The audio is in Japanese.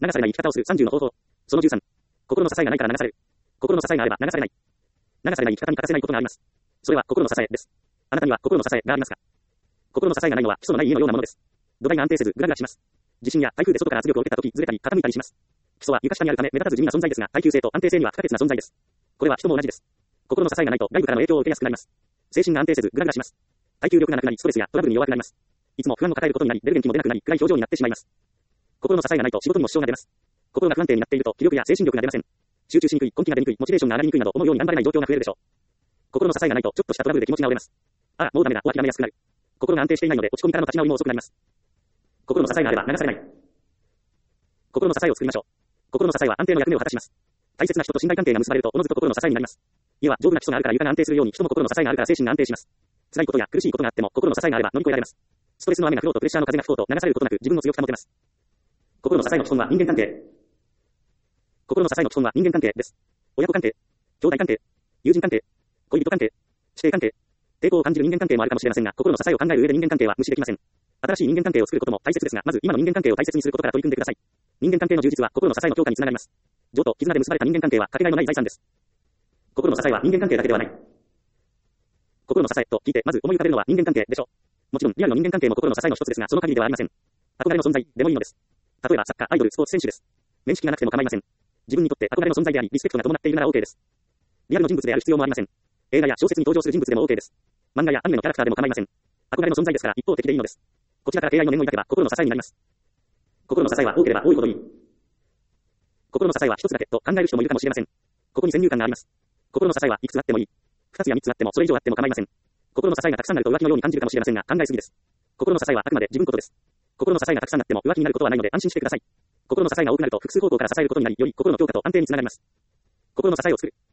流されない生き方をする30の方法。その13。心の支えがないから流される。心の支えがあれば流されない。流されない生き方に欠かせないことがあります。それは心の支えです。あなたには心の支えがありますか？心の支えがないのは基礎のない家のようなものです。土台が安定せずグラグラします。地震や台風で外から圧力を受けたときずれたり傾いたりします。基礎は床下にあるため目立たず地味な存在ですが、耐久性と安定性には不可欠な存在です。これは人も同じです。心の支えがないと外部からの影響を受けやすくなります。精神が安定せずグラグラします。耐久力がなくなりストレスやトラブルに弱くなります。いつも不安を抱えることになり出る元気も出なくなり暗い表情になってしまいます。心の支えがないと仕事にも支障が出ます。心が不安定になっていると気力や精神力が出ません。集中しにくい、根気が出にくい、モチベーションが上がりにくいなど思うように頑張れない状況が増えるでしょう。心の支えがないとちょっとしたトラブルで気持ちが折れます。ああ、もうダメだ、諦めやすくなる。心が安定していないので落ち込みからの立ち直りも遅くなります。心の支えがあれば流されない。心の支えを作りましょう。心の支えは安定の役目を果たします。大切な人と信頼関係が結ばれるとおのずと心の支えになります。家は丈夫な基礎があるから床が安定するように人も心の支えがあるから精神が安定します。辛いことや苦しいことがあっても心の支えがあれば乗り越えられます。ストレスの雨が降ろうとプレッシャーの風が吹こうと流されることなく自分を強く保てます。心の支えの基本は人間関係。心の支えの基本は人間関係です。親子関係、兄弟関係、友人関係、恋人関係、師弟関係、抵抗を感じる人間関係もあるかもしれませんが、心の支えを考える上で人間関係は無視できません。新しい人間関係を作ることも大切ですが、まず今の人間関係を大切にすることから取り組んでください。人間関係の充実は心の支えの強化につながります。情と絆で結ばれた人間関係はかけがえのない財産です。心の支えは人間関係だけではない。心の支えと聞いてまず思い浮かべるのは人間関係でしょう。もちろんリアルの人間関係も心の支えの一つですが、その限りではありません。憧れの存在でもいいのです。例えばサッカー、アイドル、スポーツ選手です。面識がなくても構いません。自分にとって憧れの存在であり、リスペクトが伴っているなら OK です。リアルの人物である必要もありません。映画や小説に登場する人物でも OK です。漫画やアニメのキャラクターでも構いません。憧れの存在ですから一方的でいいのです。こちらから敬愛の念を抱けば心の支えになります。心の支えは多ければ多いほどいい。心の支えは一つだけと考える人もいるかもしれません。ここに先入観があります。心の支えはいくつあってもいい。二つや三つあってもそれ以上あっても構いません。心の支えがたくさんあると浮気のように感じるかもしれませんが考えすぎです。心の支えはあくまで自分ことです。心の支えがたくさんあっても浮気になることはないので安心してください。心の支えが多くなると複数方向から支えることになり、より心の強化と安定につながります。心の支えを作る。